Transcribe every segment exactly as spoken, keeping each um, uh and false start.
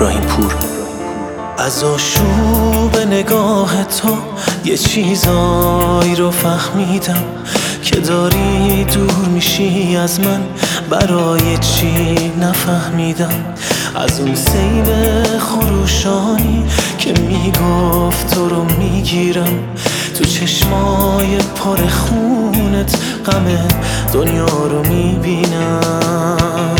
ابراهیم پور. از آشوب نگاه تو یه چیزایی رو فهمیدم که داری دور میشی از من، برای چی نفهمیدم. از اون سیب خروشانی که میگفت تو رو میگیرم، تو چشمای پر خونت غم دنیا رو میبینم.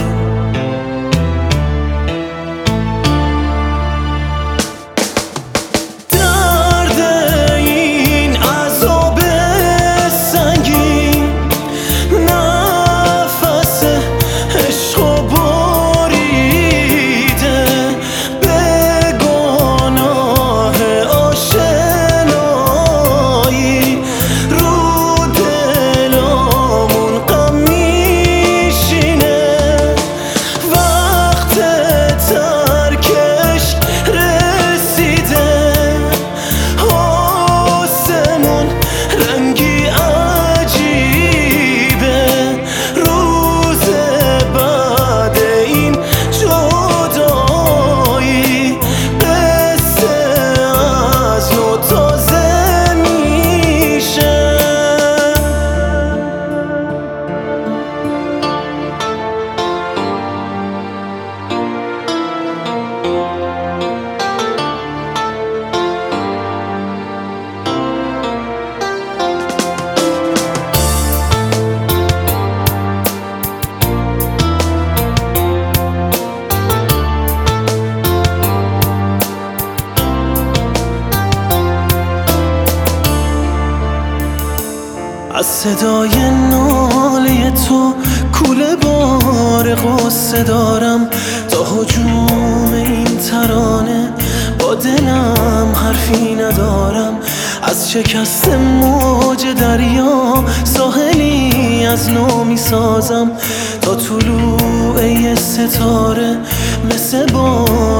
از صدای ناله تو کوله بار غصه دارم، تا هجوم این ترانه با دلم حرفی ندارم. از شکست موج دریا ساحلی از نو می سازم، تا طلوع یه ستاره مثل باد